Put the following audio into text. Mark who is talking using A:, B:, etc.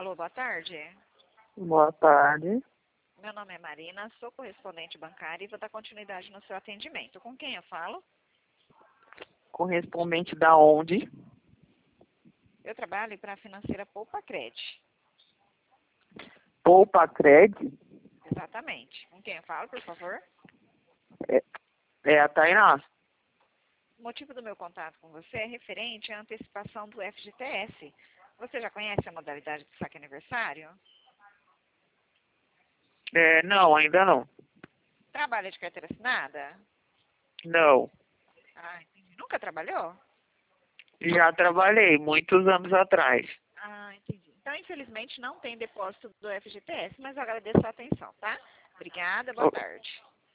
A: Alô, boa tarde.
B: Boa tarde.
A: Meu nome é Marina, sou correspondente bancária e vou dar continuidade no seu atendimento. Com quem eu falo?
B: Correspondente da onde?
A: Eu trabalho para a financeira Poupa Cred.
B: Poupa Cred?
A: Exatamente. Com quem eu falo, por favor?
B: É a Tainá.
A: O motivo do meu contato com você é referente à antecipação do FGTS. Você já conhece a modalidade do saque aniversário?
B: Não, ainda não.
A: Trabalha de carteira assinada?
B: Não.
A: Ah, entendi. Nunca trabalhou?
B: Já trabalhei muitos anos atrás.
A: Ah, entendi. Então, infelizmente, não tem depósito do FGTS, mas eu agradeço a atenção, tá? Obrigada, boa tarde.